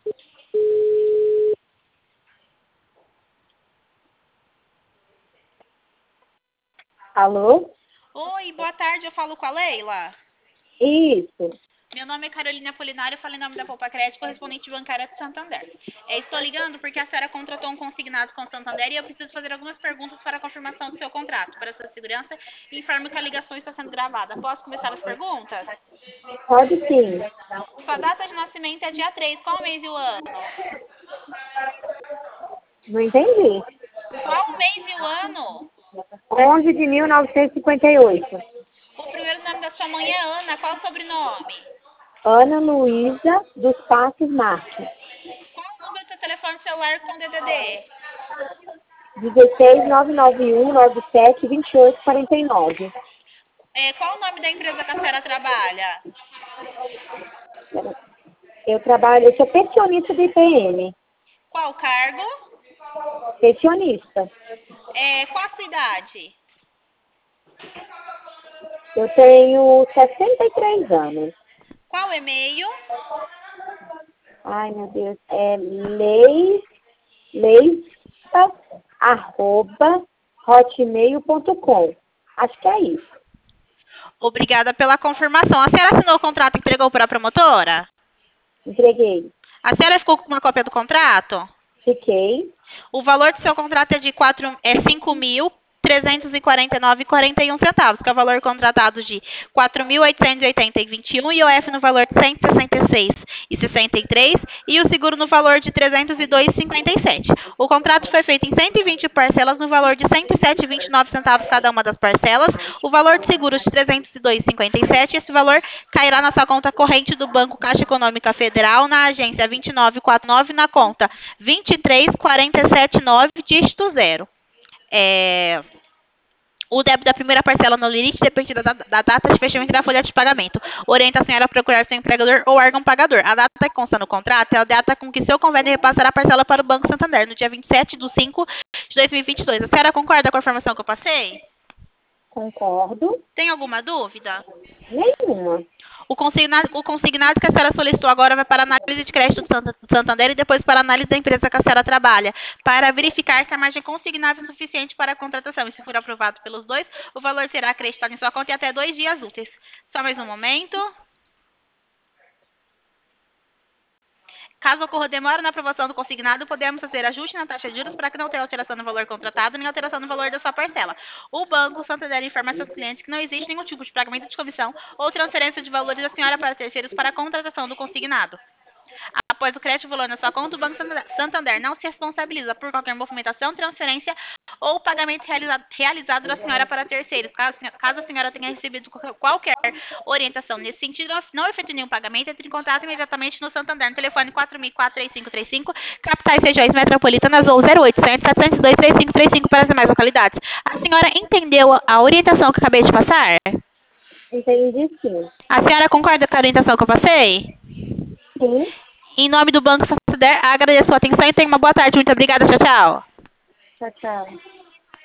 Alô? Oi, boa tarde, eu falo com a Leila. Isso. Meu nome é Carolina Apolinário, eu falo em nome da Poupa Crédito, correspondente bancária de Santander. Estou ligando porque a senhora contratou um consignado com o Santander e eu preciso fazer algumas perguntas para a confirmação do seu contrato. Para sua segurança, informo que a ligação está sendo gravada. Posso começar as perguntas? Pode sim. Sua data de nascimento é dia 3. Qual o mês e o ano? Não entendi. Qual o mês e o ano? 11 de 1958. O primeiro nome da sua mãe é Ana. Qual o sobrenome? Ana Luísa dos Passos Marques. Qual o número do seu telefone celular com DDD? 16 99197 2849. Qual o nome da empresa que a senhora trabalha? Eu sou pensionista do IPM. Qual o cargo? Pensionista. Qual a sua idade? Eu tenho 63 anos. Qual o e-mail? Ai, meu Deus. É leisa@hotmail.com. Acho que é isso. Obrigada pela confirmação. A senhora assinou o contrato e entregou para a promotora? Entreguei. A senhora ficou com uma cópia do contrato? Fiquei. O valor do seu contrato é de 5.349,41 centavos, que é o valor contratado de 4.880,21 e o F no valor de 166,63 e o seguro no valor de 302,57. O contrato foi feito em 120 parcelas no valor de 107,29 centavos cada uma das parcelas. O valor de seguro de 302,57. Esse valor cairá na sua conta corrente do Banco Caixa Econômica Federal na agência 2949 na conta 23479, dígito 0. O débito da primeira parcela no limite depende da data de fechamento da folha de pagamento. Orienta a senhora a procurar seu empregador ou órgão pagador. A data que consta no contrato é a data com que seu convênio repassará a parcela para o Banco Santander, no dia 27/5/2022. A senhora concorda com a informação que eu passei? Concordo. Tem alguma dúvida? Nenhuma. O consignado que a senhora solicitou agora vai para a análise de crédito do Santander e depois para a análise da empresa que a senhora trabalha, para verificar se a margem consignada é suficiente para a contratação. E se for aprovado pelos dois, o valor será acreditado em sua conta em até 2 dias úteis. Só mais um momento. Caso ocorra demora na aprovação do consignado, podemos fazer ajuste na taxa de juros para que não tenha alteração no valor contratado nem alteração no valor da sua parcela. O Banco Santander informa seus clientes que não existe nenhum tipo de pagamento de comissão ou transferência de valores da senhora para terceiros para a contratação do consignado. Após o crédito valor na sua conta, o Banco Santander não se responsabiliza por qualquer movimentação, transferência ou pagamento realizado da senhora para terceiros. Caso a senhora tenha recebido qualquer orientação nesse sentido, não efetue nenhum pagamento, entre em contato imediatamente no Santander, no telefone 4004-3535, capitais regiões metropolitanas ou 0800 702 3535 para as demais localidades. A senhora entendeu a orientação que acabei de passar? Entendi sim. A senhora concorda com a orientação que eu passei? Sim. Em nome do Banco Santander, agradeço a sua atenção e tenha uma boa tarde. Muito obrigada. Tchau, tchau. Tchau, tchau.